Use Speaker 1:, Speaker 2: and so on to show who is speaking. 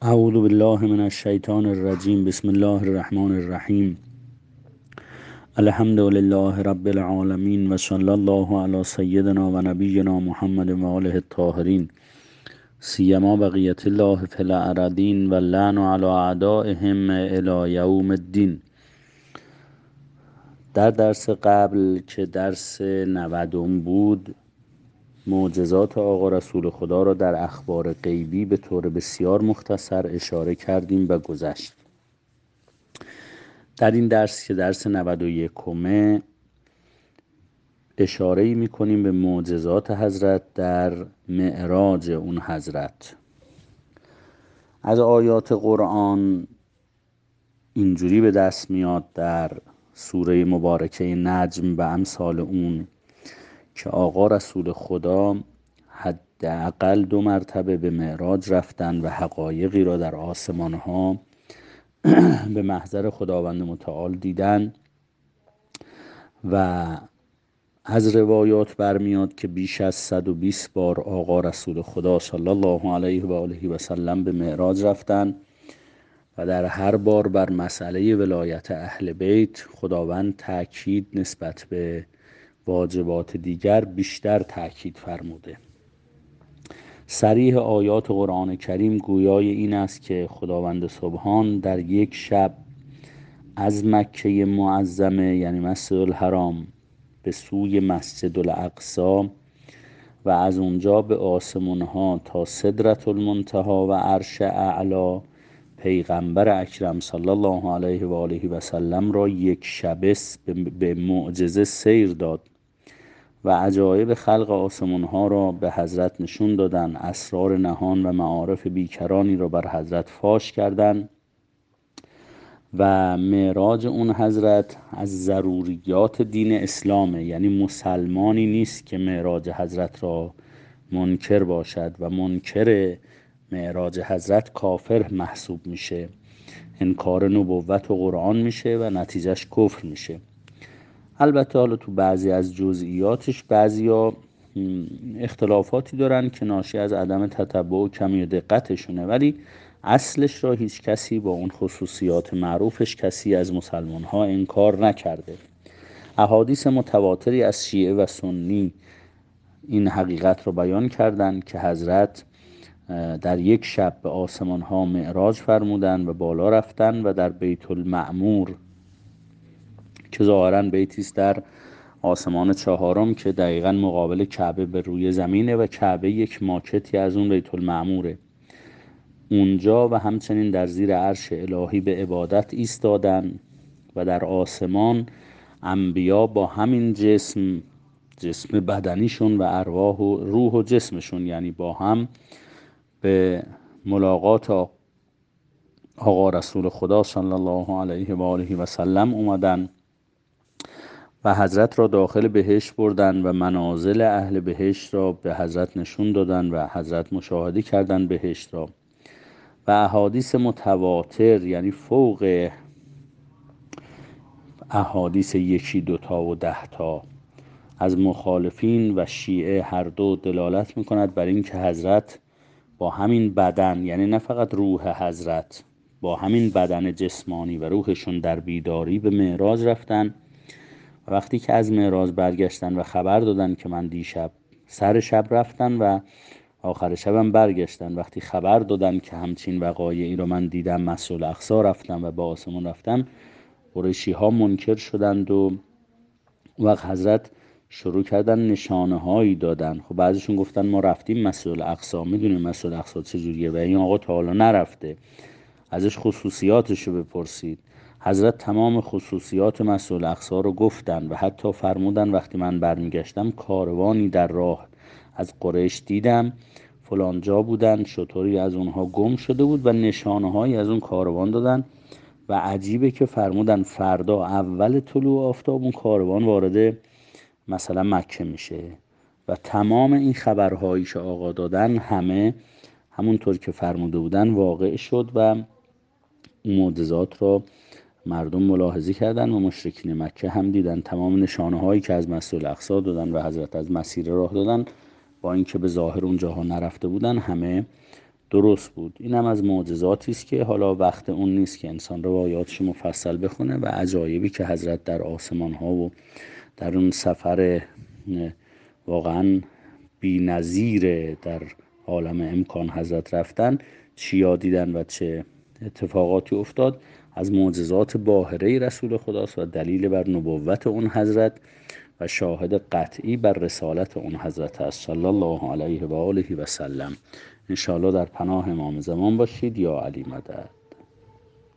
Speaker 1: اعوذ بالله من الشیطان الرجیم. بسم الله الرحمن الرحیم. الحمد لله رب العالمین و صلی الله علی سیدنا و نبینا محمد و آله الطاهرین، سیما بقیت الله فی الارضین و اللعن علی اعدائهم الی یوم الدین. در درس قبل که درس 90 بود، معجزات آقا رسول خدا را در اخبار غیبی به طور بسیار مختصر اشاره کردیم و گذشت. در این درس که درس 91 اشاره‌ای می‌کنیم به معجزات حضرت در معراج اون حضرت. از آیات قرآن اینجوری به دست میاد در سوره مبارکه نجم و امثال اون که آقا رسول خدا حداقل 2 مرتبه به معراج رفتن و حقایقی را در آسمان ها به محضر خداوند متعال دیدن و از روایات برمیاد که بیش از 120 بار آقا رسول خدا صلی الله علیه و آله و سلم به معراج رفتن و در هر بار بر مسئله ولایت اهل بیت خداوند تأکید نسبت به واجبات دیگر بیشتر تأکید فرموده. صریح آیات قرآن کریم گویای این است که خداوند سبحان در یک شب از مکه معظمه یعنی مسجد الحرام به سوی مسجد الاقصی و از اونجا به آسمانها تا سدرة المنتهی و عرش اعلی پیغمبر اکرم صلی الله علیه و آله و سلم را یک شبه به معجزه سیر داد و عجایب خلق آسمانها را به حضرت نشون دادن، اسرار نهان و معارف بیکرانی را بر حضرت فاش کردند و معراج اون حضرت از ضروریات دین اسلامه. یعنی مسلمانی نیست که معراج حضرت را منکر باشد و منکر معراج حضرت کافر محسوب میشه، انکار نبوت و قرآن میشه و نتیجهش کفر میشه. البته حالا تو بعضی از جزئیاتش بعضیا اختلافاتی دارن که ناشی از عدم تتبع و کمی دقتشونه، ولی اصلش را هیچ کسی با اون خصوصیات معروفش کسی از مسلمان ها انکار نکرده. احادیث متواتری از شیعه و سنی این حقیقت را بیان کردند که حضرت در یک شب به آسمان ها معراج فرمودند و بالا رفتند و در بیت المعمور که ظاهراً بیتی است در آسمان 4 که دقیقاً مقابل کعبه به روی زمینه و کعبه یک ماکتی از اون بیت المعموره، اونجا و همچنین در زیر عرش الهی به عبادت ایستادن و در آسمان انبیا با همین جسم بدنیشون و ارواح و روح و جسمشون یعنی با هم به ملاقات آقا رسول خدا صلی الله علیه و آله و سلم اومدن و حضرت را داخل بهشت بردن و منازل اهل بهشت را به حضرت نشون دادن و حضرت مشاهده کردن بهشت را و احادیث متواتر یعنی فوق احادیث 1 2 و 10 از مخالفین و شیعه هر دو دلالت میکند بر این که حضرت با همین بدن، یعنی نه فقط روح حضرت، با همین بدن جسمانی و روحشون در بیداری به معراج رفتن و وقتی که از معراج برگشتن و خبر دادن که من دیشب سر شب رفتن و آخر شبم برگشتن، وقتی خبر دادن که همچین وقایعی رو من دیدم، مسجد الاقصی رفتم و به آسمون رفتم، قریشی ها منکر شدند و وقت حضرت شروع کردن نشانه هایی دادن. خب بعضیشون گفتن ما رفتیم مسجد الاقصی، میدونیم مسجد الاقصی چجوریه و این آقا تا حالا نرفته، ازش خصوصیاتش رو بپرسید. حضرت تمام خصوصیات مسجد الاقصی رو گفتن و حتی فرمودن وقتی من برمیگشتم کاروانی در راه از قریش دیدم، فلان جا بودن، شطوری از اونها گم شده بود و نشانه هایی از اون کاروان دادن و عجیبه که فرمودن فردا اول طلوع آفتاب اون کاروان وارد مثلا مکه میشه و تمام این خبرهایی که آقا دادن همه همونطور که فرموده بودن واقع شد و معجزات را مردم ملاحظه کردن و مشرکین مکه هم دیدن. تمام نشانه هایی که از مسجد الاقصی دادن و حضرت از مسیر راه دادن با اینکه به ظاهر اونجاها نرفته بودن همه درست بود. این هم از معجزاتی است که حالا وقت اون نیست که انسان روایاتش مفصل بخونه و عجایبی که حضرت در آسمان ها و در اون سفر واقعا بی‌نظیر در عالم امکان حضرت رفتن چیا دیدن و چه اتفاقاتی افتاد، از معجزات باهره رسول خداست و دلیل بر نبوت اون حضرت و شاهد قطعی بر رسالت اون حضرت است صلی الله علیه و آله و سلم. انشاءالله در پناه امام زمان باشید. یا علی مدد.